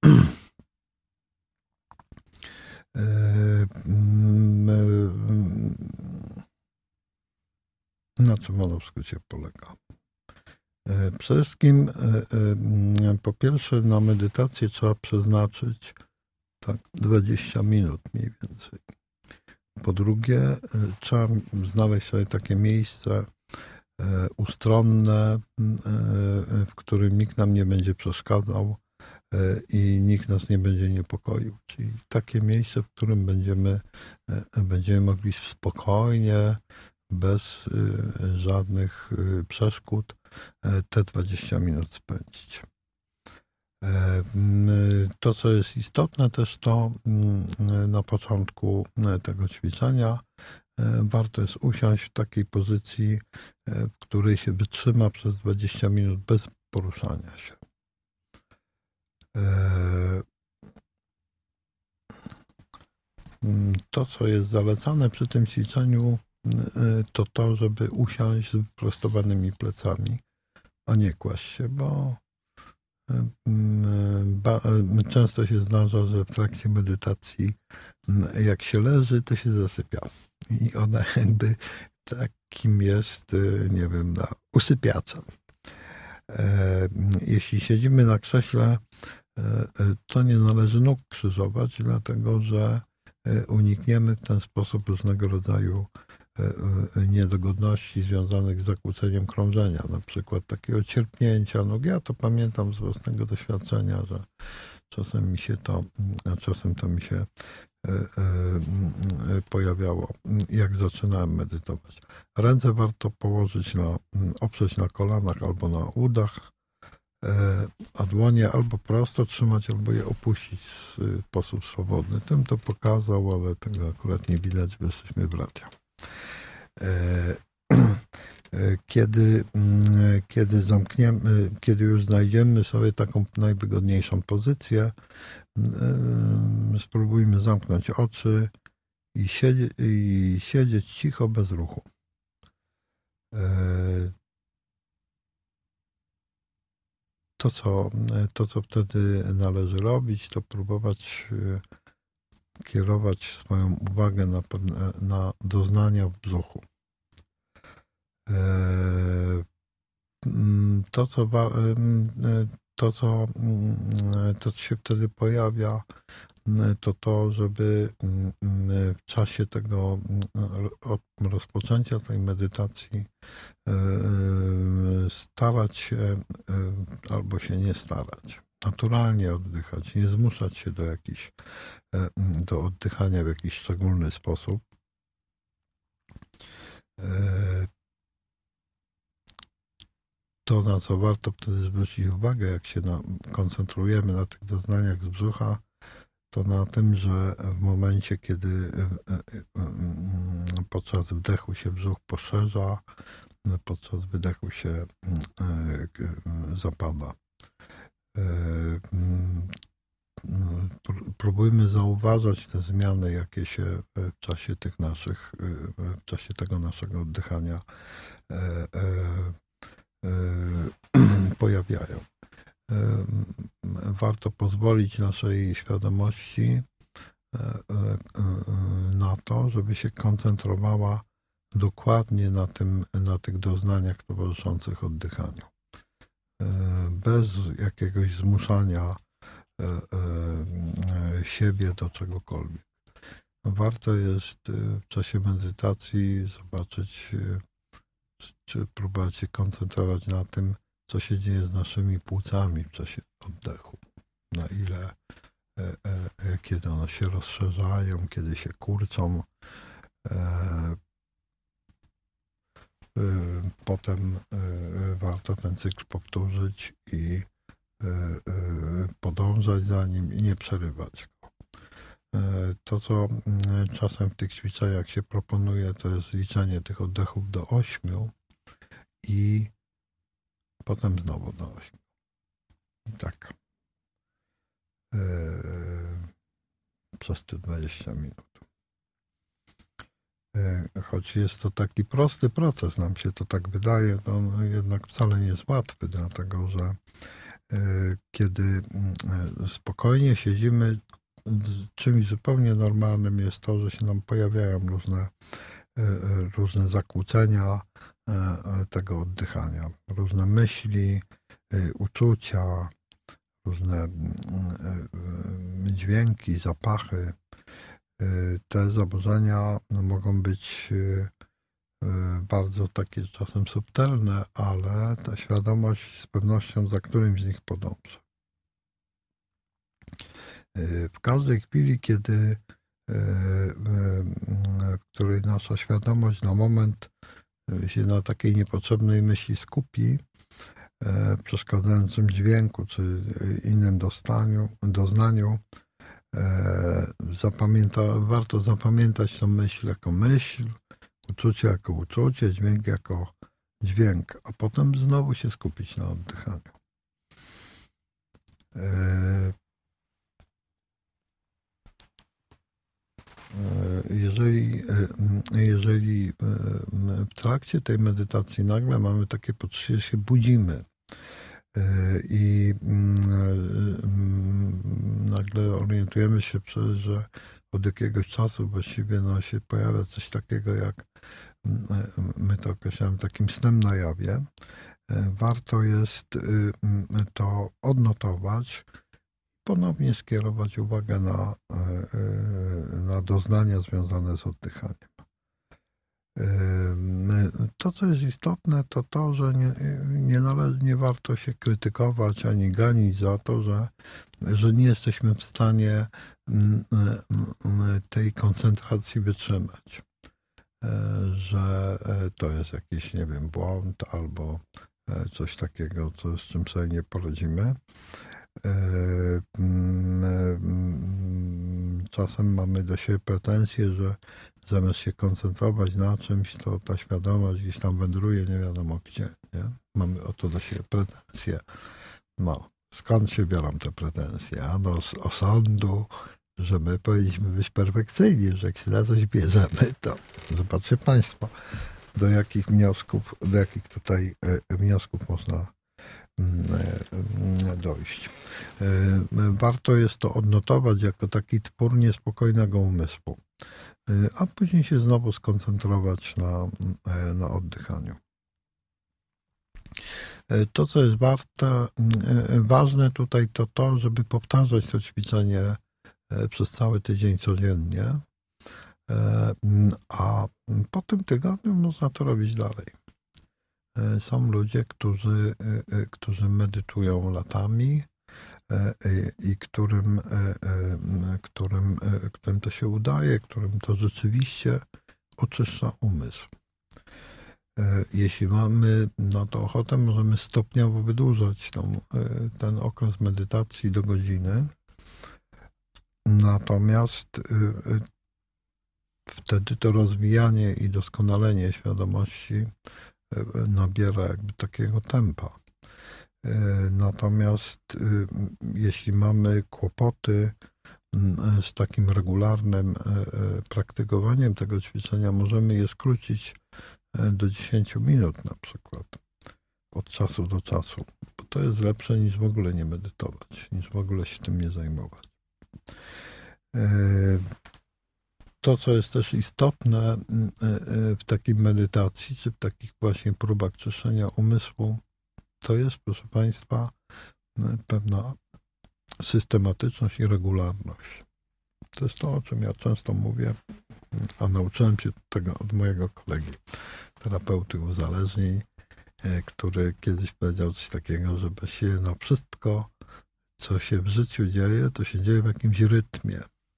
C: Na czym ono w skrócie polega? Przede wszystkim, po pierwsze, na medytację trzeba przeznaczyć 20 minut mniej więcej. Po drugie, trzeba znaleźć sobie takie miejsce ustronne, w którym nikt nam nie będzie przeszkadzał i nikt nas nie będzie niepokoił. Czyli takie miejsce, w którym będziemy mogli spokojnie, bez żadnych przeszkód te 20 minut spędzić. To, co jest istotne też, to na początku tego ćwiczenia warto jest usiąść w takiej pozycji, w której się wytrzyma przez 20 minut bez poruszania się. To, co jest zalecane przy tym ćwiczeniu, to, żeby usiąść z wyprostowanymi plecami, a nie kłaść się, bo często się zdarza, że w trakcie medytacji, jak się leży, to się zasypia. I ona jakby takim jest, nie wiem, usypiaczem. Jeśli siedzimy na krześle, to nie należy nóg krzyżować, dlatego że unikniemy w ten sposób różnego rodzaju niedogodności związanych z zakłóceniem krążenia, na przykład takiego cierpnięcia nóg. Ja to pamiętam z własnego doświadczenia, że czasem to mi się pojawiało, jak zaczynałem medytować. Ręce warto oprzeć na kolanach albo na udach, a dłonie albo prosto trzymać, albo je opuścić w sposób swobodny. Tym to pokazał, ale tego akurat nie widać, bo jesteśmy w radiu. Kiedy już znajdziemy sobie taką najwygodniejszą pozycję, spróbujmy zamknąć oczy i siedzieć cicho, bez ruchu. To, co wtedy należy robić, to próbować kierować swoją uwagę na doznania w brzuchu. To, co się wtedy pojawia, to, żeby w czasie tego rozpoczęcia tej medytacji starać się albo się nie starać. Naturalnie oddychać, nie zmuszać się do oddychania w jakiś szczególny sposób. To, na co warto wtedy zwrócić uwagę, jak się koncentrujemy na tych doznaniach z brzucha, to na tym, że w momencie, kiedy podczas wdechu się brzuch poszerza, podczas wydechu się zapada. Próbujmy zauważać te zmiany, jakie się w czasie tego naszego oddychania pojawiają. Warto pozwolić naszej świadomości na to, żeby się koncentrowała dokładnie na tych doznaniach towarzyszących oddychaniu. Bez jakiegoś zmuszania siebie do czegokolwiek. Warto jest w czasie medytacji zobaczyć, czy próbować się koncentrować na tym, co się dzieje z naszymi płucami w czasie oddechu. Na ile, kiedy one się rozszerzają, kiedy się kurczą. Potem warto ten cykl powtórzyć i podążać za nim i nie przerywać go. To, co czasem w tych ćwiczeniach się proponuje, to jest liczenie tych oddechów do 8 i potem znowu do 8. I tak. Przez te 20 minut. Choć jest to taki prosty proces, nam się to tak wydaje, to on jednak wcale nie jest łatwy, dlatego że kiedy spokojnie siedzimy, czymś zupełnie normalnym jest to, że się nam pojawiają różne zakłócenia tego oddychania, różne myśli, uczucia, różne dźwięki, zapachy. Te zaburzenia mogą być bardzo takie czasem subtelne, ale ta świadomość z pewnością za którymś z nich podąża. W każdej chwili, w której nasza świadomość na moment się na takiej niepotrzebnej myśli skupi, przeszkadzającym dźwięku czy innym doznaniu, warto zapamiętać tę myśl jako myśl, uczucie jako uczucie, dźwięk jako dźwięk, a potem znowu się skupić na oddychaniu. Jeżeli w trakcie tej medytacji nagle mamy takie poczucie, że się budzimy i nagle orientujemy się, że od jakiegoś czasu właściwie się pojawia coś takiego, jak my to określamy takim snem na jawie, warto jest to odnotować, ponownie skierować uwagę na doznania związane z oddychaniem. To, co jest istotne, to to, że nie warto się krytykować ani ganić za to, że nie jesteśmy w stanie tej koncentracji wytrzymać. Że to jest jakiś, nie wiem, błąd albo coś takiego, z czym sobie nie poradzimy. Czasem mamy do siebie pretensje, że zamiast się koncentrować na czymś, to ta świadomość gdzieś tam wędruje nie wiadomo gdzie. Nie? Mamy o to do siebie pretensje. No, skąd się biorą te pretensje? Ano z osądu, że my powinniśmy być perfekcyjni, że jak się za coś bierzemy, to zobaczcie Państwo, do jakich tutaj wniosków można dojść. Warto jest to odnotować jako taki twór niespokojnego umysłu, a później się znowu skoncentrować na oddychaniu. To, co jest ważne tutaj, to żeby powtarzać to ćwiczenie przez cały tydzień codziennie, a po tym tygodniu można to robić dalej. Są ludzie, którzy medytują latami i którym to się udaje, którym to rzeczywiście oczyszcza umysł. Jeśli mamy na to ochotę, możemy stopniowo wydłużać ten okres medytacji do godziny. Natomiast wtedy to rozwijanie i doskonalenie świadomości nabiera jakby takiego tempa. Natomiast jeśli mamy kłopoty z takim regularnym praktykowaniem tego ćwiczenia, możemy je skrócić do 10 minut na przykład, od czasu do czasu, bo to jest lepsze niż w ogóle nie medytować, niż w ogóle się tym nie zajmować. To, co jest też istotne w takiej medytacji, czy w takich właśnie próbach czyszczenia umysłu, to jest, proszę Państwa, pewna systematyczność i regularność. To jest to, o czym ja często mówię, a nauczyłem się tego od mojego kolegi, terapeuty uzależnień, który kiedyś powiedział coś takiego, że wszystko, co się w życiu dzieje, to się dzieje w jakimś rytmie.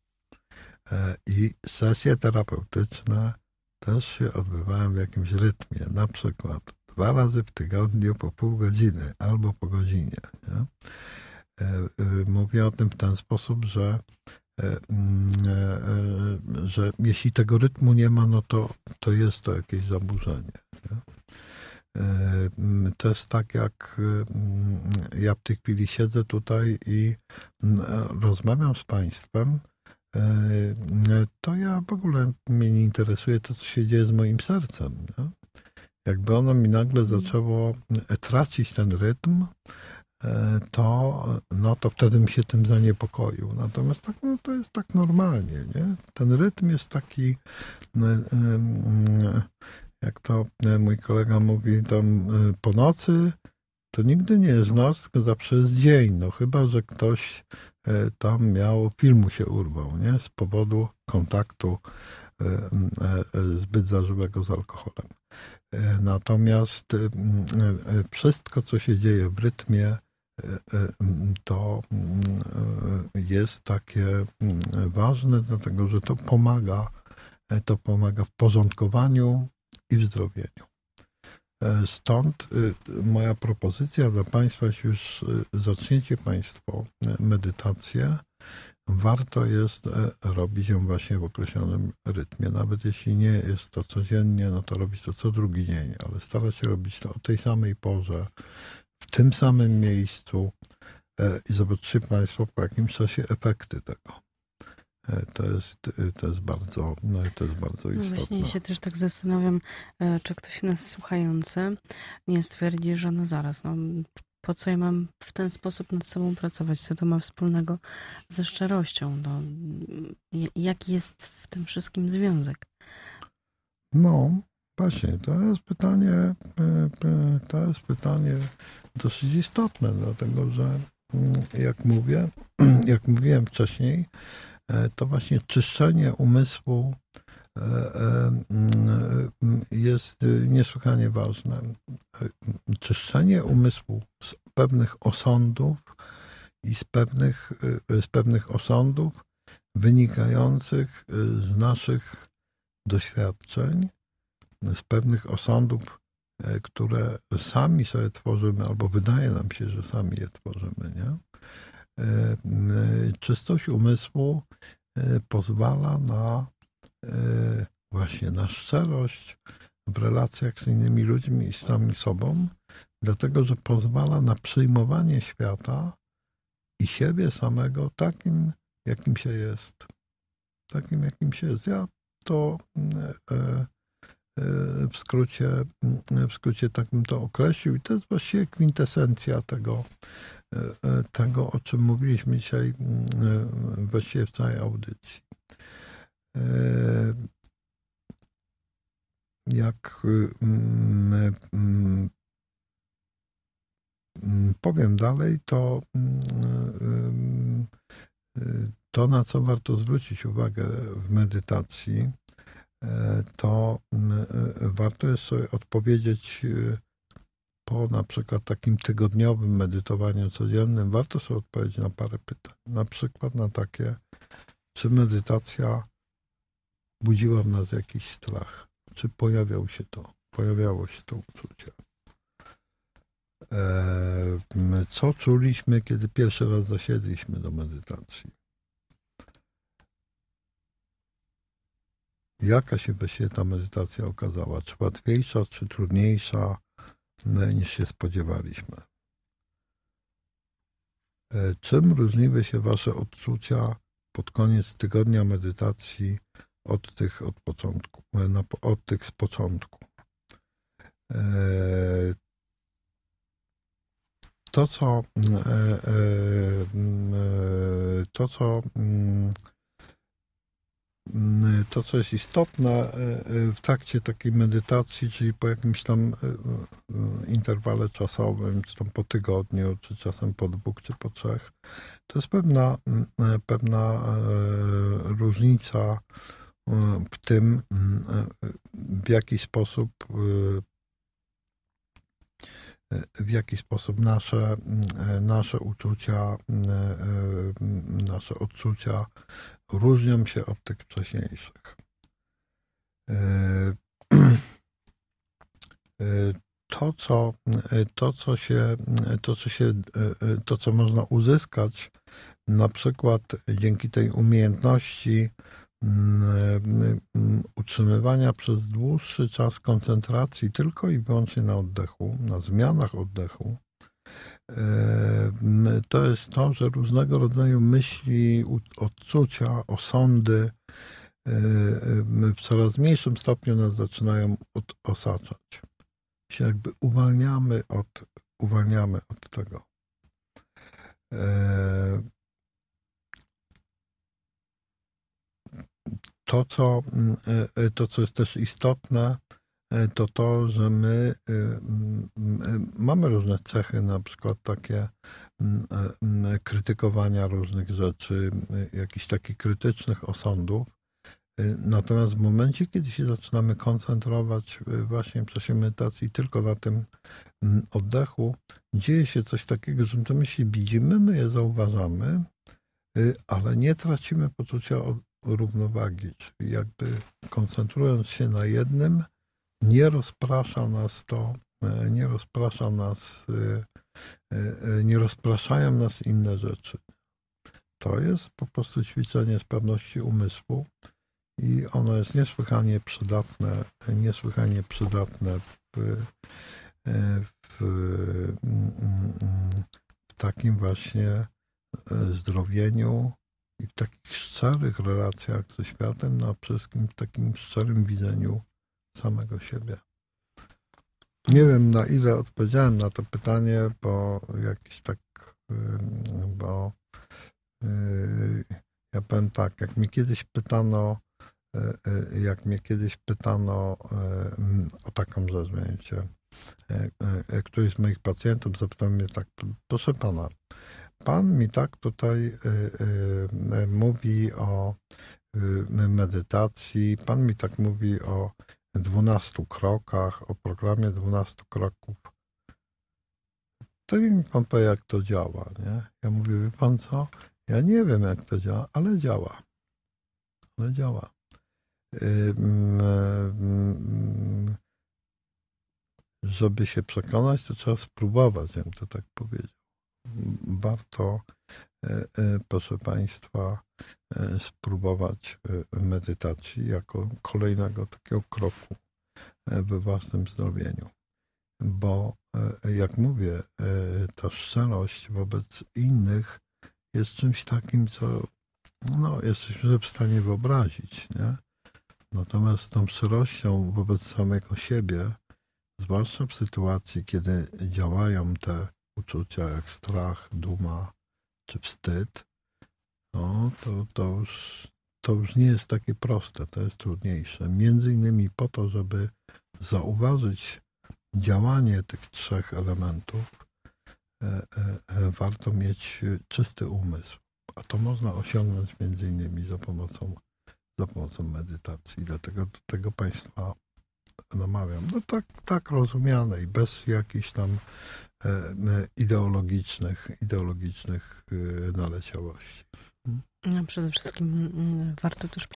C: I sesje terapeutyczne też się odbywają w jakimś rytmie. Na przykład 2 razy w tygodniu po pół godziny albo po godzinie. Nie? Mówię o tym w ten sposób, że jeśli tego rytmu nie ma, no to jest to jakieś zaburzenie. Nie? To jest tak, jak ja w tej chwili siedzę tutaj i rozmawiam z Państwem, to ja w ogóle mnie nie interesuje to, co się dzieje z moim sercem. Nie? Jakby ono mi nagle zaczęło tracić ten rytm, to wtedy bym się tym zaniepokoił. Natomiast tak, to jest tak normalnie. Nie? Ten rytm jest taki, jak to mój kolega mówi, tam po nocy to nigdy nie jest noc, tylko zawsze jest dzień. No chyba, że ktoś tam filmu się urwał, nie? Z powodu kontaktu zbyt zażyłego z alkoholem. Natomiast wszystko, co się dzieje w rytmie, to jest takie ważne, dlatego że to pomaga w porządkowaniu i w zdrowieniu. Stąd moja propozycja dla Państwa, jeśli już zaczniecie Państwo medytację, warto jest robić ją właśnie w określonym rytmie. Nawet jeśli nie jest to codziennie, no to robić to co drugi dzień, ale starać się robić to o tej samej porze, w tym samym miejscu i zobaczycie Państwo po jakimś czasie efekty tego. To jest bardzo istotne.
B: Właśnie ja się też tak zastanawiam, czy ktoś nas słuchający nie stwierdzi, że zaraz, po co ja mam w ten sposób nad sobą pracować? Co to ma wspólnego ze szczerością? Jaki jest w tym wszystkim związek?
C: No, właśnie, to jest pytanie dosyć istotne, dlatego że jak mówiłem wcześniej, to właśnie czyszczenie umysłu jest niesłychanie ważne. Czyszczenie umysłu z pewnych osądów i z pewnych osądów wynikających z naszych doświadczeń, z pewnych osądów, które sami sobie tworzymy, albo wydaje nam się, że sami je tworzymy, nie? Czystość umysłu pozwala właśnie na szczerość w relacjach z innymi ludźmi i z samym sobą, dlatego że pozwala na przyjmowanie świata i siebie samego takim, jakim się jest. Takim, jakim się jest. Ja to w skrócie tak bym to określił i to jest właściwie kwintesencja tego, o czym mówiliśmy dzisiaj właściwie w całej audycji. Jak powiem dalej, To, na co warto zwrócić uwagę w medytacji, to warto jest sobie odpowiedzieć po na przykład takim tygodniowym medytowaniu codziennym, warto sobie odpowiedzieć na parę pytań. Na przykład na takie, czy medytacja budziła w nas jakiś strach? Czy pojawiało się to uczucie? Co czuliśmy, kiedy pierwszy raz zasiedliśmy do medytacji? Jaka się właściwie ta medytacja okazała? Czy łatwiejsza, czy trudniejsza niż się spodziewaliśmy? Czym różniły się wasze odczucia pod koniec tygodnia medytacji od tych z początku? To, co jest istotne w trakcie takiej medytacji, czyli po jakimś tam interwale czasowym, czy tam po tygodniu, czy czasem po 2, czy po 3, to jest pewna różnica w tym, w jaki sposób nasze odczucia różnią się od tych wcześniejszych. To, co można uzyskać, na przykład dzięki tej umiejętności utrzymywania przez dłuższy czas koncentracji tylko i wyłącznie na oddechu, na zmianach oddechu, to jest to, że różnego rodzaju myśli, odczucia, osądy w coraz mniejszym stopniu nas zaczynają osaczać. Się jakby uwalniamy od tego. To, co jest też istotne, to, że my mamy różne cechy, na przykład takie krytykowania różnych rzeczy, jakichś takich krytycznych osądów. Natomiast w momencie, kiedy się zaczynamy koncentrować właśnie w czasie medytacji tylko na tym oddechu, dzieje się coś takiego, że te myśli widzimy, my je zauważamy, ale nie tracimy poczucia równowagi, czyli jakby koncentrując się na jednym, nie rozpraszają nas inne rzeczy. To jest po prostu ćwiczenie sprawności umysłu i ono jest niesłychanie przydatne w takim właśnie zdrowieniu i w takich szczerych relacjach ze światem, no a przede wszystkim w takim szczerym widzeniu samego siebie. Nie wiem, na ile odpowiedziałem na to pytanie, bo ja powiem tak, jak mnie kiedyś pytano o taką rzecz, mianowicie któryś z moich pacjentów zapytał mnie tak, proszę pana, pan mi tak tutaj mówi o medytacji, pan mi tak mówi o 12 krokach, o programie 12 kroków. To niech mi pan powie, jak to działa, nie? Ja mówię, wie pan co? Ja nie wiem, jak to działa, ale działa. Żeby się przekonać, to trzeba spróbować, jak to tak powiedział. Warto, proszę państwa, spróbować medytacji jako kolejnego takiego kroku we własnym zdrowieniu. Bo, jak mówię, ta szczerość wobec innych jest czymś takim, co jesteśmy w stanie wyobrazić, nie? Natomiast z tą szczerością wobec samego siebie, zwłaszcza w sytuacji, kiedy działają te uczucia jak strach, duma czy wstyd, to już nie jest takie proste, to jest trudniejsze. Między innymi po to, żeby zauważyć działanie tych 3 elementów, warto mieć czysty umysł. A to można osiągnąć między innymi za pomocą medytacji. Dlatego do tego Państwa namawiam. No tak rozumiane i bez jakichś tam ideologicznych naleciałości.
B: No, przede wszystkim warto też